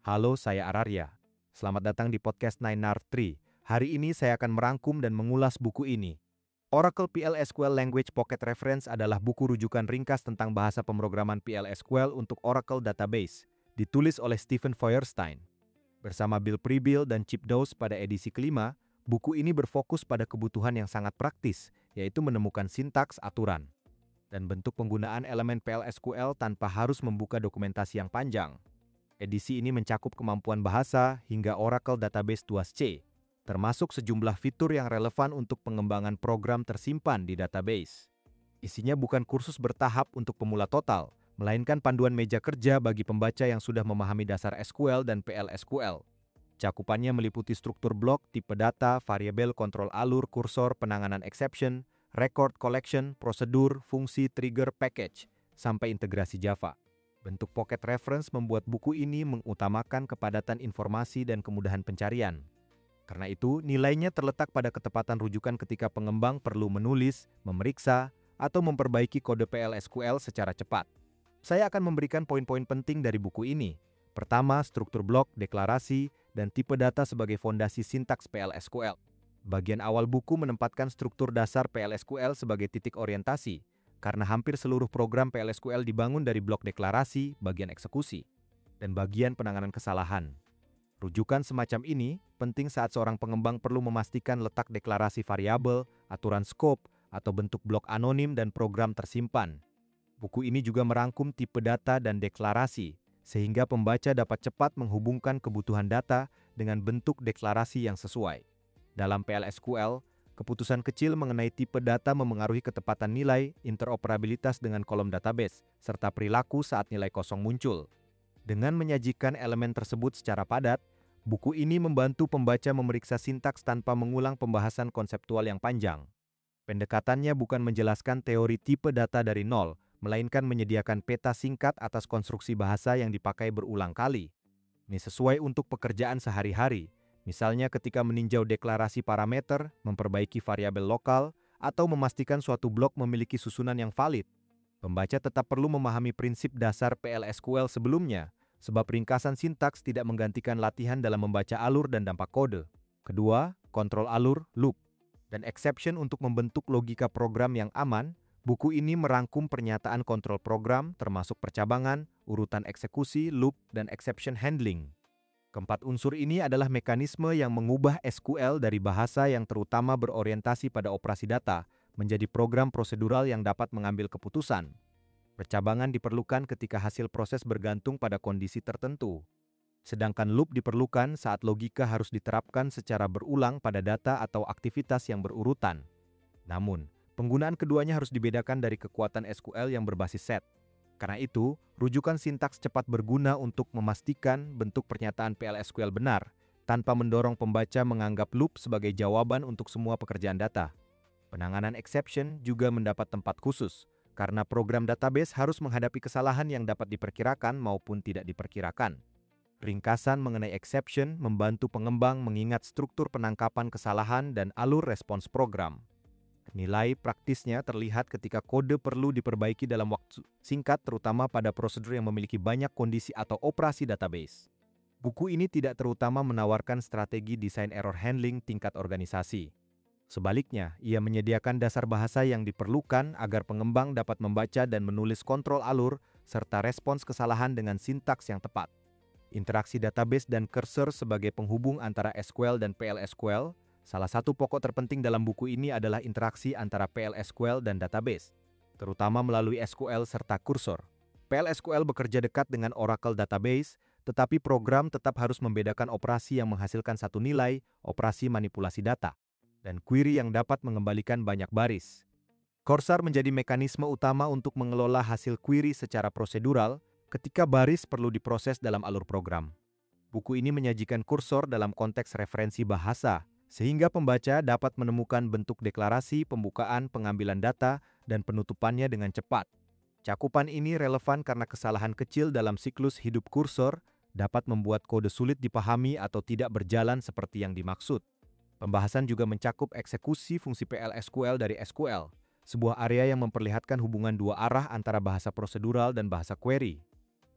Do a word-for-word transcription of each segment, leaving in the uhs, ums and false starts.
Halo, saya Ararya. Selamat datang di podcast Nine Nart Tree. Hari ini saya akan merangkum dan mengulas buku ini. Oracle P L S Q L Language Pocket Reference adalah buku rujukan ringkas tentang bahasa pemrograman P L S Q L untuk Oracle Database, ditulis oleh Stephen Feuerstein. Bersama Bill Pribyl dan Chip Dawes pada edisi kelima, buku ini berfokus pada kebutuhan yang sangat praktis, yaitu menemukan sintaks aturan dan bentuk penggunaan elemen P L S Q L tanpa harus membuka dokumentasi yang panjang. Edisi ini mencakup kemampuan bahasa hingga Oracle Database dua C, termasuk sejumlah fitur yang relevan untuk pengembangan program tersimpan di database. Isinya bukan kursus bertahap untuk pemula total, melainkan panduan meja kerja bagi pembaca yang sudah memahami dasar S Q L dan P L S Q L. Cakupannya meliputi struktur blok, tipe data, variabel, kontrol alur, kursor, penanganan exception, record collection, prosedur, fungsi, trigger, package, sampai integrasi Java. Bentuk pocket reference membuat buku ini mengutamakan kepadatan informasi dan kemudahan pencarian. Karena itu, nilainya terletak pada ketepatan rujukan ketika pengembang perlu menulis, memeriksa, atau memperbaiki kode P L S Q L secara cepat. Saya akan memberikan poin-poin penting dari buku ini. Pertama, struktur blok, deklarasi, dan tipe data sebagai fondasi sintaks P L S Q L. Bagian awal buku menempatkan struktur dasar P L S Q L sebagai titik orientasi, karena hampir seluruh program P L S Q L dibangun dari blok deklarasi, bagian eksekusi, dan bagian penanganan kesalahan. Rujukan semacam ini penting saat seorang pengembang perlu memastikan letak deklarasi variabel, aturan scope, atau bentuk blok anonim dan program tersimpan. Buku ini juga merangkum tipe data dan deklarasi, sehingga pembaca dapat cepat menghubungkan kebutuhan data dengan bentuk deklarasi yang sesuai. Dalam P L S Q L, keputusan kecil mengenai tipe data memengaruhi ketepatan nilai, interoperabilitas dengan kolom database, serta perilaku saat nilai kosong muncul. Dengan menyajikan elemen tersebut secara padat, buku ini membantu pembaca memeriksa sintaks tanpa mengulang pembahasan konseptual yang panjang. Pendekatannya bukan menjelaskan teori tipe data dari nol, melainkan menyediakan peta singkat atas konstruksi bahasa yang dipakai berulang kali. Ini sesuai untuk pekerjaan sehari-hari, misalnya ketika meninjau deklarasi parameter, memperbaiki variabel lokal, atau memastikan suatu blok memiliki susunan yang valid. Pembaca tetap perlu memahami prinsip dasar P L S Q L sebelumnya, sebab ringkasan sintaks tidak menggantikan latihan dalam membaca alur dan dampak kode. Kedua, kontrol alur, loop, dan exception untuk membentuk logika program yang aman. Buku ini merangkum pernyataan kontrol program, termasuk percabangan, urutan eksekusi, loop, dan exception handling. Keempat unsur ini adalah mekanisme yang mengubah S Q L dari bahasa yang terutama berorientasi pada operasi data menjadi program prosedural yang dapat mengambil keputusan. Percabangan diperlukan ketika hasil proses bergantung pada kondisi tertentu. Sedangkan loop diperlukan saat logika harus diterapkan secara berulang pada data atau aktivitas yang berurutan. Namun, penggunaan keduanya harus dibedakan dari kekuatan S Q L yang berbasis set. Karena itu, rujukan sintaks cepat berguna untuk memastikan bentuk pernyataan P L S Q L benar, tanpa mendorong pembaca menganggap loop sebagai jawaban untuk semua pekerjaan data. Penanganan exception juga mendapat tempat khusus, karena program database harus menghadapi kesalahan yang dapat diperkirakan maupun tidak diperkirakan. Ringkasan mengenai exception membantu pengembang mengingat struktur penangkapan kesalahan dan alur respons program. Nilai praktisnya terlihat ketika kode perlu diperbaiki dalam waktu singkat, terutama pada prosedur yang memiliki banyak kondisi atau operasi database. Buku ini tidak terutama menawarkan strategi desain error handling tingkat organisasi. Sebaliknya, ia menyediakan dasar bahasa yang diperlukan agar pengembang dapat membaca dan menulis kontrol alur serta respons kesalahan dengan sintaks yang tepat. Interaksi database dan cursor sebagai penghubung antara S Q L dan P L S Q L. Salah satu pokok terpenting dalam buku ini adalah interaksi antara P L S Q L dan database, terutama melalui S Q L serta kursor. P L S Q L bekerja dekat dengan Oracle Database, tetapi program tetap harus membedakan operasi yang menghasilkan satu nilai, operasi manipulasi data, dan query yang dapat mengembalikan banyak baris. Cursor menjadi mekanisme utama untuk mengelola hasil query secara prosedural ketika baris perlu diproses dalam alur program. Buku ini menyajikan kursor dalam konteks referensi bahasa, sehingga pembaca dapat menemukan bentuk deklarasi, pembukaan, pengambilan data, dan penutupannya dengan cepat. Cakupan ini relevan karena kesalahan kecil dalam siklus hidup kursor dapat membuat kode sulit dipahami atau tidak berjalan seperti yang dimaksud. Pembahasan juga mencakup eksekusi fungsi P L S Q L dari S Q L, sebuah area yang memperlihatkan hubungan dua arah antara bahasa prosedural dan bahasa query.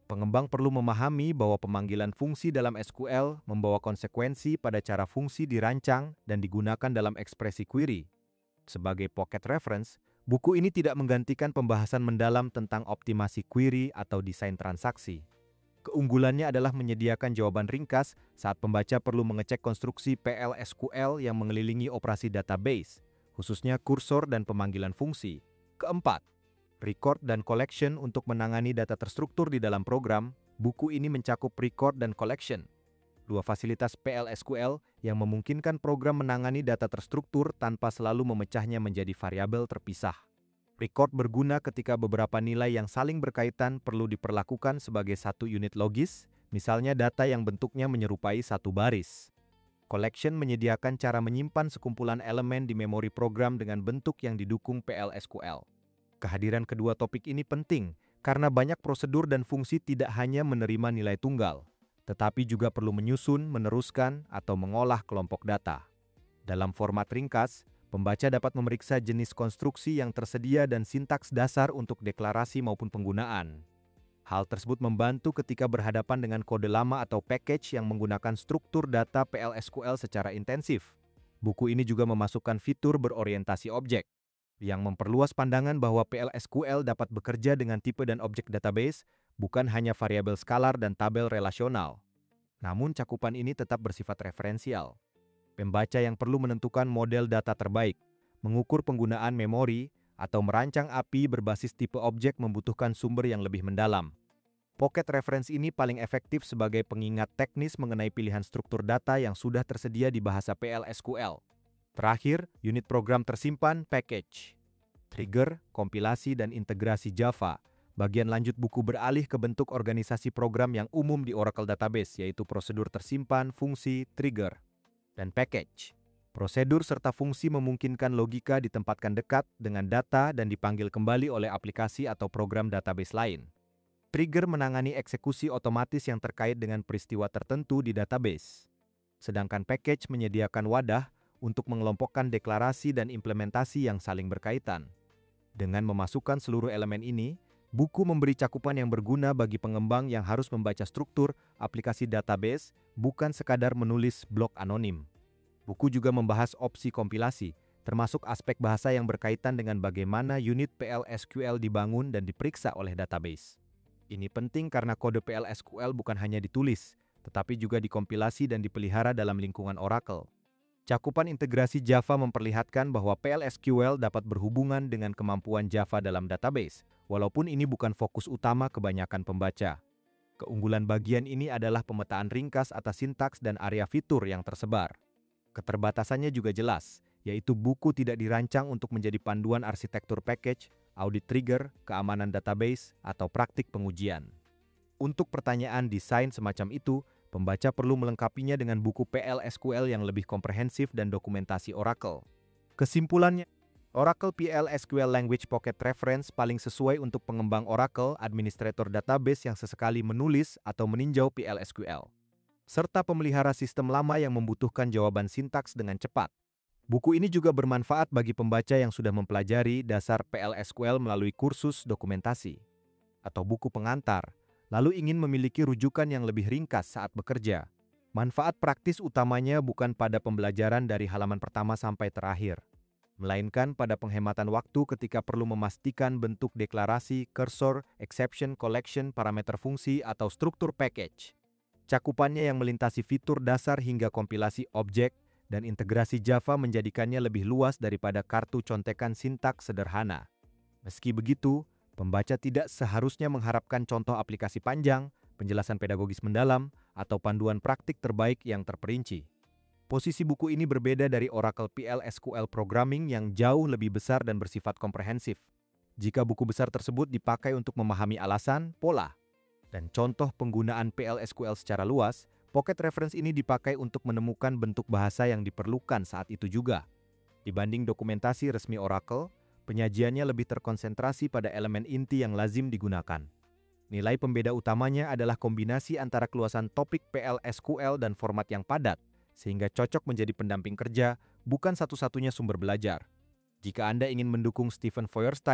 Pengembang perlu memahami bahwa pemanggilan fungsi dalam S Q L membawa konsekuensi pada cara fungsi dirancang dan digunakan dalam ekspresi query. Sebagai pocket reference, buku ini tidak menggantikan pembahasan mendalam tentang optimasi query atau desain transaksi. Keunggulannya adalah menyediakan jawaban ringkas saat pembaca perlu mengecek konstruksi P L S Q L yang mengelilingi operasi database, khususnya kursor dan pemanggilan fungsi. Keempat, record dan collection untuk menangani data terstruktur di dalam program. Buku ini mencakup record dan collection, dua fasilitas P L S Q L yang memungkinkan program menangani data terstruktur tanpa selalu memecahnya menjadi variabel terpisah. Record berguna ketika beberapa nilai yang saling berkaitan perlu diperlakukan sebagai satu unit logis, misalnya data yang bentuknya menyerupai satu baris. Collection menyediakan cara menyimpan sekumpulan elemen di memori program dengan bentuk yang didukung P L S Q L. Kehadiran kedua topik ini penting karena banyak prosedur dan fungsi tidak hanya menerima nilai tunggal, tetapi juga perlu menyusun, meneruskan, atau mengolah kelompok data. Dalam format ringkas, pembaca dapat memeriksa jenis konstruksi yang tersedia dan sintaks dasar untuk deklarasi maupun penggunaan. Hal tersebut membantu ketika berhadapan dengan kode lama atau package yang menggunakan struktur data P L S Q L secara intensif. Buku ini juga memasukkan fitur berorientasi objek, yang memperluas pandangan bahwa P L S Q L dapat bekerja dengan tipe dan objek database, bukan hanya variabel skalar dan tabel relasional. Namun cakupan ini tetap bersifat referensial. Pembaca yang perlu menentukan model data terbaik, mengukur penggunaan memori, atau merancang A P I berbasis tipe objek membutuhkan sumber yang lebih mendalam. Pocket reference ini paling efektif sebagai pengingat teknis mengenai pilihan struktur data yang sudah tersedia di bahasa P L S Q L. Terakhir, unit program tersimpan, package, trigger, kompilasi, dan integrasi Java. Bagian lanjut buku beralih ke bentuk organisasi program yang umum di Oracle Database, yaitu prosedur tersimpan, fungsi, trigger, dan package. Prosedur serta fungsi memungkinkan logika ditempatkan dekat dengan data dan dipanggil kembali oleh aplikasi atau program database lain. Trigger menangani eksekusi otomatis yang terkait dengan peristiwa tertentu di database. Sedangkan package menyediakan wadah untuk mengelompokkan deklarasi dan implementasi yang saling berkaitan. Dengan memasukkan seluruh elemen ini, buku memberi cakupan yang berguna bagi pengembang yang harus membaca struktur aplikasi database, bukan sekadar menulis blok anonim. Buku juga membahas opsi kompilasi, termasuk aspek bahasa yang berkaitan dengan bagaimana unit P L S Q L dibangun dan diperiksa oleh database. Ini penting karena kode P L S Q L bukan hanya ditulis, tetapi juga dikompilasi dan dipelihara dalam lingkungan Oracle. Cakupan integrasi Java memperlihatkan bahwa P L S Q L dapat berhubungan dengan kemampuan Java dalam database, walaupun ini bukan fokus utama kebanyakan pembaca. Keunggulan bagian ini adalah pemetaan ringkas atas sintaks dan area fitur yang tersebar. Keterbatasannya juga jelas, yaitu buku tidak dirancang untuk menjadi panduan arsitektur package, audit trigger, keamanan database, atau praktik pengujian. Untuk pertanyaan desain semacam itu, pembaca perlu melengkapinya dengan buku P L S Q L yang lebih komprehensif dan dokumentasi Oracle. Kesimpulannya, Oracle P L S Q L Language Pocket Reference paling sesuai untuk pengembang Oracle, administrator database yang sesekali menulis atau meninjau P L S Q L, serta pemelihara sistem lama yang membutuhkan jawaban sintaks dengan cepat. Buku ini juga bermanfaat bagi pembaca yang sudah mempelajari dasar P L S Q L melalui kursus dokumentasi atau buku pengantar, lalu ingin memiliki rujukan yang lebih ringkas saat bekerja. Manfaat praktis utamanya bukan pada pembelajaran dari halaman pertama sampai terakhir, melainkan pada penghematan waktu ketika perlu memastikan bentuk deklarasi, cursor, exception, collection, parameter fungsi, atau struktur package. Cakupannya yang melintasi fitur dasar hingga kompilasi objek dan integrasi Java menjadikannya lebih luas daripada kartu contekan sintaks sederhana. Meski begitu, pembaca tidak seharusnya mengharapkan contoh aplikasi panjang, penjelasan pedagogis mendalam, atau panduan praktik terbaik yang terperinci. Posisi buku ini berbeda dari Oracle P L S Q L Programming yang jauh lebih besar dan bersifat komprehensif. Jika buku besar tersebut dipakai untuk memahami alasan, pola, dan contoh penggunaan P L S Q L secara luas, Pocket Reference ini dipakai untuk menemukan bentuk bahasa yang diperlukan saat itu juga. Dibanding dokumentasi resmi Oracle, penyajiannya lebih terkonsentrasi pada elemen inti yang lazim digunakan. Nilai pembeda utamanya adalah kombinasi antara keluasan topik P L S Q L dan format yang padat, sehingga cocok menjadi pendamping kerja, bukan satu-satunya sumber belajar. Jika Anda ingin mendukung Stephen Feuerstein,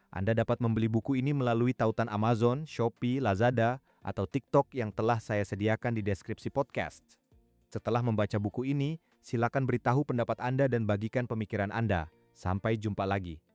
Anda dapat membeli buku ini melalui tautan Amazon, Shopee, Lazada, atau TikTok yang telah saya sediakan di deskripsi podcast. Setelah membaca buku ini, silakan beritahu pendapat Anda dan bagikan pemikiran Anda. Sampai jumpa lagi.